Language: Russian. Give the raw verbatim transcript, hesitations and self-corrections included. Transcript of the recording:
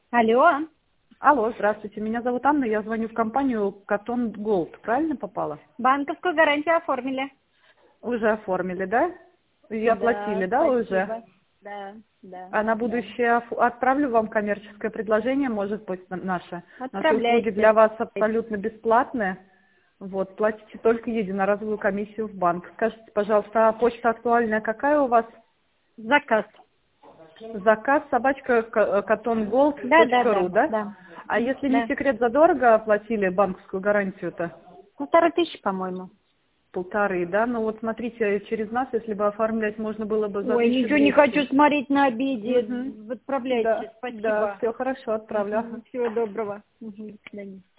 Алло, Алло, здравствуйте. Меня зовут Анна, я звоню в компанию Катон Голд. Правильно попала? банковскую гарантию оформили. Уже оформили, да? И Да, оплатили, да, уже? спасибо. Да, да, А на да. будущее оф- отправлю вам коммерческое предложение, может быть, на- наше. Наши услуги Отправляйте. для вас абсолютно бесплатные. Вот, платите только единоразовую комиссию в банк. Скажите, пожалуйста, а почта актуальная какая у вас? Заказ. Заказ собачка катонголд Да, да, точка да, ру, да? да. А если не Да. секрет, задорого оплатили банковскую гарантию-то? Полторы тысячи, по-моему. Полторы, да? Ну вот смотрите, через нас, если бы оформлять, можно было бы за Ой, тысячу ничего не хочу двести. смотреть на обиде. Угу. Отправляйте. Да, да, Спасибо. все хорошо, отправлю. Ага. Мгм. Всего доброго. Мгм. До свидания.